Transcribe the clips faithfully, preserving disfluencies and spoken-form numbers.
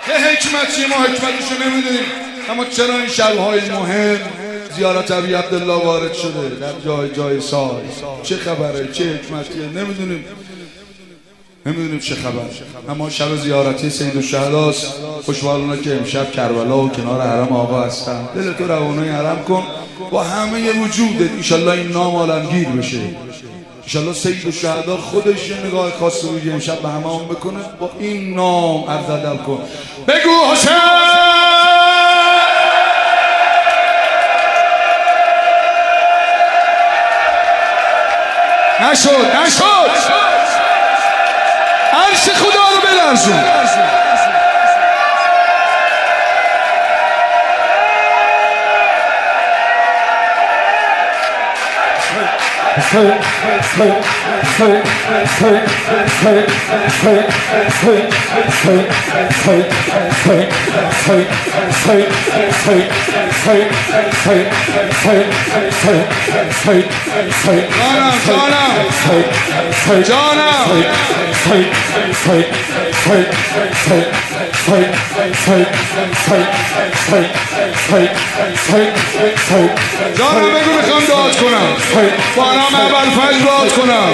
چه حکمتی ما حکمتشو نمیدونیم، اما چرا این شبهای مهم زیارت ابی عبدالله وارد شده در جای جای سال؟ چه خبره؟ چه حکمتیه؟ نمیدونیم نمیدونیم چه خبر. اما شب زیارتی سید الشهداست. خوشحالانه که امشب کربلا و کنار حرم آقا هستن. دلتو روانه حرم کن با همه وجودت. ایشالله این نام عالمگیر بشه. ایشالله سید الشهدا خودش یه نگاه خاص روی امشب به همه هم بکنه، با این نام عرض ادب کن. بگو حسین نشد نشد عرش خدا رو بلرزون. جانم جانم جانم بگو میخوام دعات کنم، با نام ابوالفضل دعات کنم.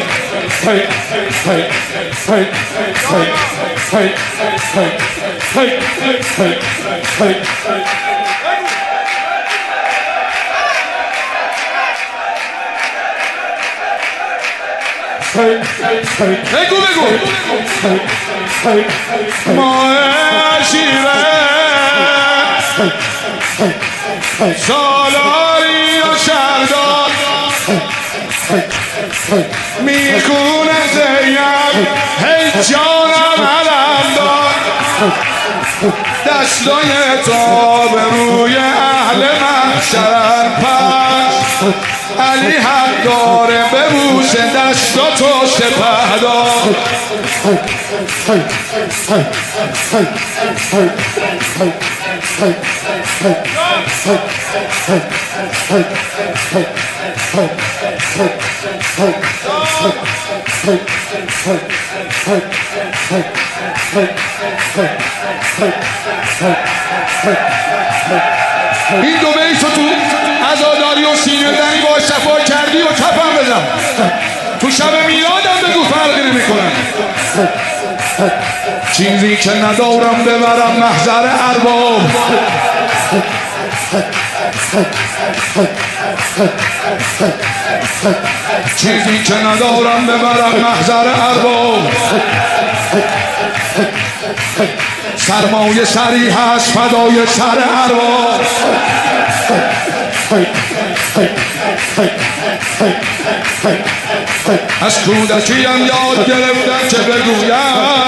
بگو بگو ماه شیره سالاری و شردار میخونه زیم هی جانم علم دار. دستای تا به روی اهل محشر پش علی حق داره ببوسه دستاتو سپهدار. این دو بیتو تو عزاداری و سینه زنی با شفا کردی و کفم بزن. تو شب میلادم بگو فرقی نمی کنم. چیزی که ندارم ببرم محضر ارباب، چیزی که ندارم ببرم محضر ارباب. سرمایه سری هست فدای سر ارباب. از کودکیم یاد گرفتم که بگویم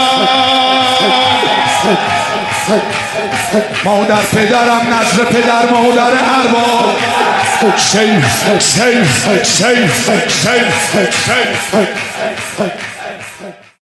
مادر پدرم نظر پدر مادر ارباب. سیف سیف سیف سیف سیف